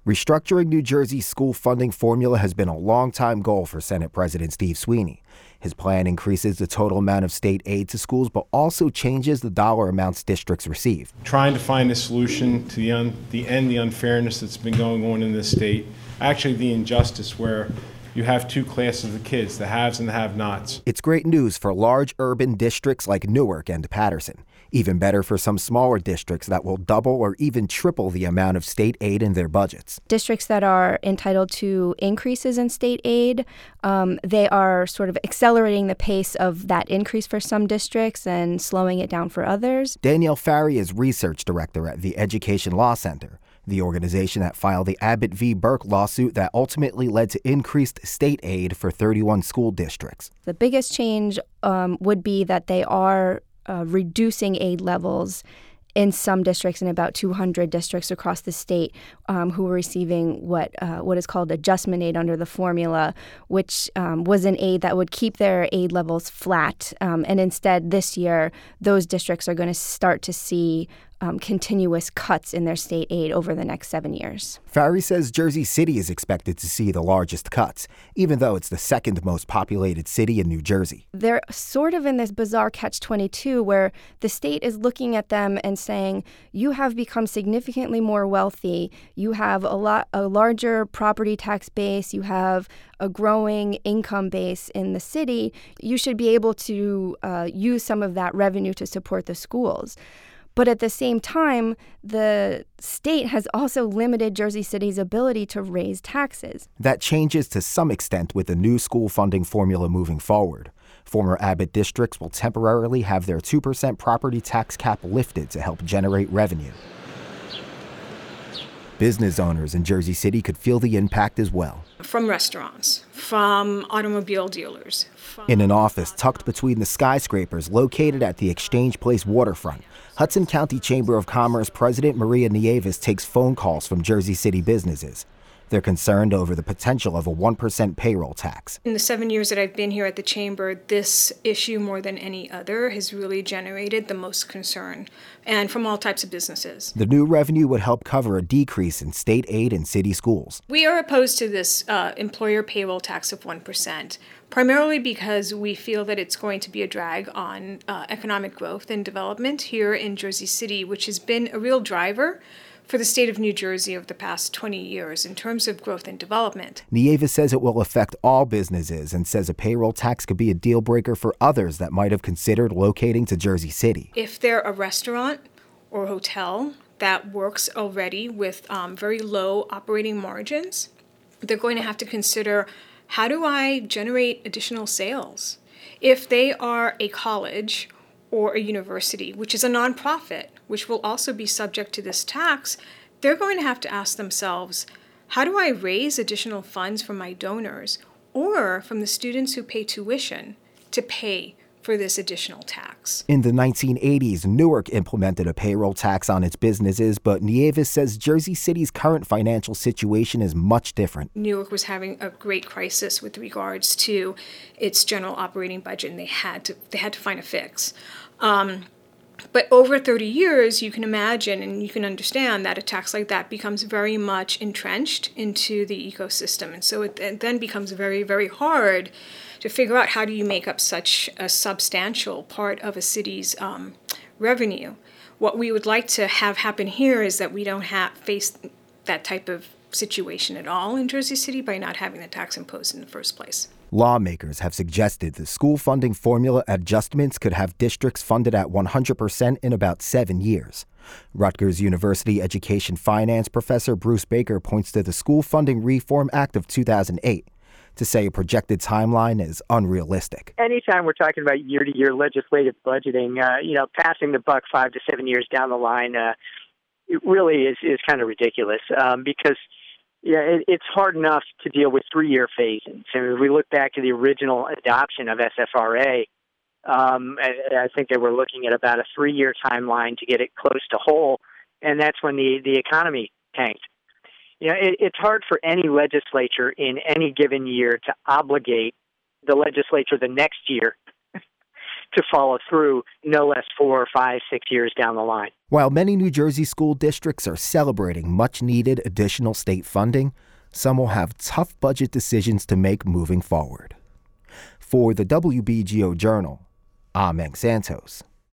Restructuring New Jersey's school funding formula has been a long-time goal for Senate President Steve Sweeney. His plan increases the total amount of state aid to schools, but also changes the dollar amounts districts receive. Trying to find a solution to the unfairness that's been going on in this state, actually the injustice where you have two classes of kids, the haves and the have-nots. It's great news for large urban districts like Newark and Paterson. Even better for some smaller districts that will double or even triple the amount of state aid in their budgets. Districts that are entitled to increases in state aid, they are sort of accelerating the pace of that increase for some districts and slowing it down for others. Danielle Farry is research director at the Education Law Center, the organization that filed the Abbott v. Burke lawsuit that ultimately led to increased state aid for 31 school districts. The biggest change would be that they are reducing aid levels in some districts, in about 200 districts across the state, who were receiving what is called adjustment aid under the formula, which was an aid that would keep their aid levels flat. And instead, this year, those districts are going to start to see continuous cuts in their state aid over the next 7 years. Farry says Jersey City is expected to see the largest cuts, even though it's the second most populated city in New Jersey. They're sort of in this bizarre catch-22 where the state is looking at them and saying, you have become significantly more wealthy, you have a larger property tax base, you have a growing income base in the city, you should be able to use some of that revenue to support the schools. But at the same time, the state has also limited Jersey City's ability to raise taxes. That changes to some extent with the new school funding formula moving forward. Former Abbott districts will temporarily have their 2% property tax cap lifted to help generate revenue. Business owners in Jersey City could feel the impact as well. From restaurants, from automobile dealers. In an office tucked between the skyscrapers located at the Exchange Place waterfront, Hudson County Chamber of Commerce President Maria Nieves takes phone calls from Jersey City businesses. They're concerned over the potential of a 1% payroll tax. In the 7 years that I've been here at the Chamber, this issue more than any other has really generated the most concern, and from all types of businesses. The new revenue would help cover a decrease in state aid in city schools. We are opposed to this employer payroll tax of 1%, primarily because we feel that it's going to be a drag on economic growth and development here in Jersey City, which has been a real driver for the state of New Jersey over the past 20 years in terms of growth and development. Nieves says it will affect all businesses and says a payroll tax could be a deal breaker for others that might have considered locating to Jersey City. If they're a restaurant or hotel that works already with very low operating margins, they're going to have to consider, how do I generate additional sales? If they are a college or a university, which is a nonprofit, which will also be subject to this tax, they're going to have to ask themselves, how do I raise additional funds from my donors or from the students who pay tuition to pay for this additional tax? In the 1980s, Newark implemented a payroll tax on its businesses, but Nieves says Jersey City's current financial situation is much different. Newark was having a great crisis with regards to its general operating budget, and they had to find a fix. But over 30 years, you can imagine and you can understand that a tax like that becomes very much entrenched into the ecosystem. And so it then becomes very, very hard to figure out how do you make up such a substantial part of a city's revenue. What we would like to have happen here is that we don't face that type of situation at all in Jersey City by not having the tax imposed in the first place. Lawmakers have suggested the school funding formula adjustments could have districts funded at 100% in about 7 years. Rutgers University Education Finance professor Bruce Baker points to the School Funding Reform Act of 2008 to say a projected timeline is unrealistic. Anytime we're talking about year-to-year legislative budgeting, passing the buck 5 to 7 years down the line, it really is kind of ridiculous because it's hard enough to deal with 3-year phase-ins. And if we look back to the original adoption of SFRA, I think they were looking at about a 3-year timeline to get it close to whole, and that's when the economy tanked. It's hard for any legislature in any given year to obligate the legislature the next year to follow through no less 4, 5, 6 years down the line. While many New Jersey school districts are celebrating much-needed additional state funding, some will have tough budget decisions to make moving forward. For the WBGO Journal, I'm Hank Santos.